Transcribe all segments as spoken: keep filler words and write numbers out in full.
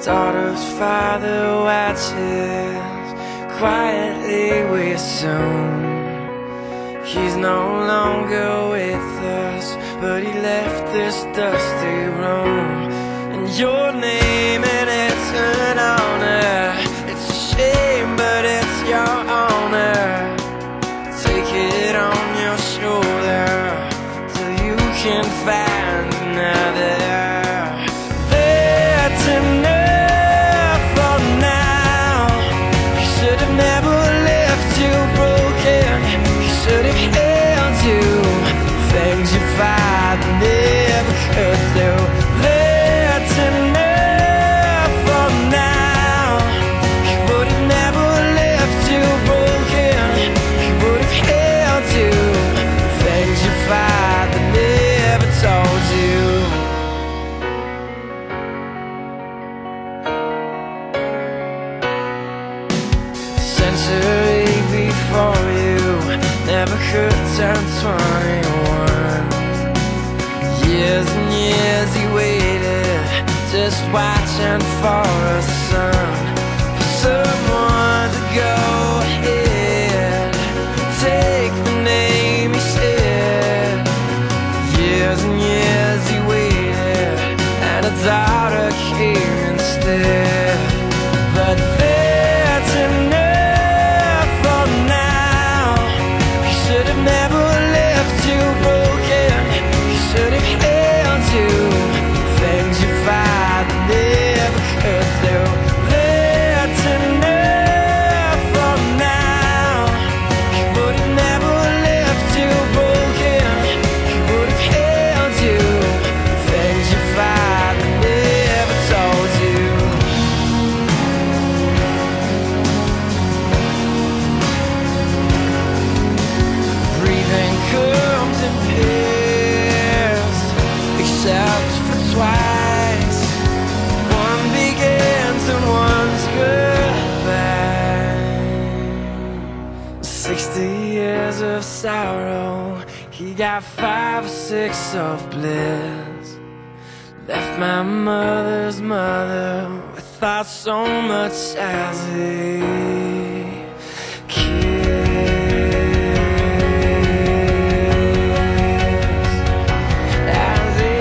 daughter's father watches quietly with soon. He's no longer with us, but he left this dusty room. And your name, and it's an honor. It's a shame, but it's your honor. Take it on your shoulder till you can find another. That's enough for now. He should have never left you broken. He should have held you. Things your father never could do. That's enough for now. He would have never left you broken. He would have held you. Things your father never told you. Century before you never could turn twenty-one. Years and years he waited, just watching for a son, for someone to go ahead, take the name he said. Years and years he waited, and a daughter came instead. But that's enough for now. He should have never left you broken. He should have held you. Things your father never could do. That's enough for now. He would have never left you broken. He would have held you. Things your father never told you. Breathing comes in pairs, except for twice. One begins and one's goodbye. Sixty years of sorrow, he got five or six of bliss. Left my mother's mother without so much as a kiss. As a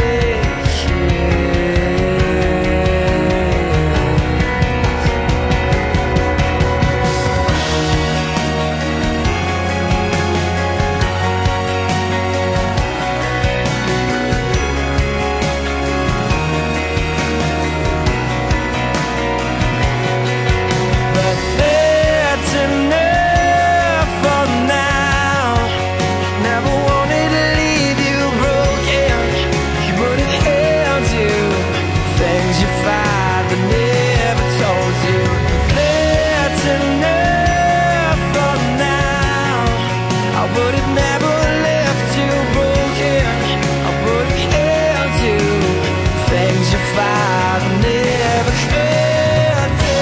But that's enough for now. Never wanted to leave you broken. He would have held you. Things your father never told you. That's enough for now. I would have never left you broken. I would have held you. Things your father never could do.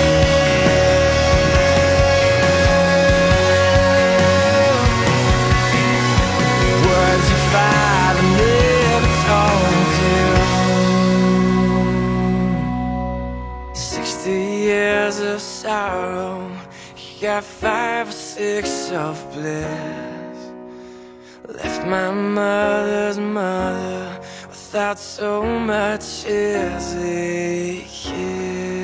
Words your father never told you. Sixty years of sorrow, you got five or six of bliss. Left my mother's mother without so much as a kiss.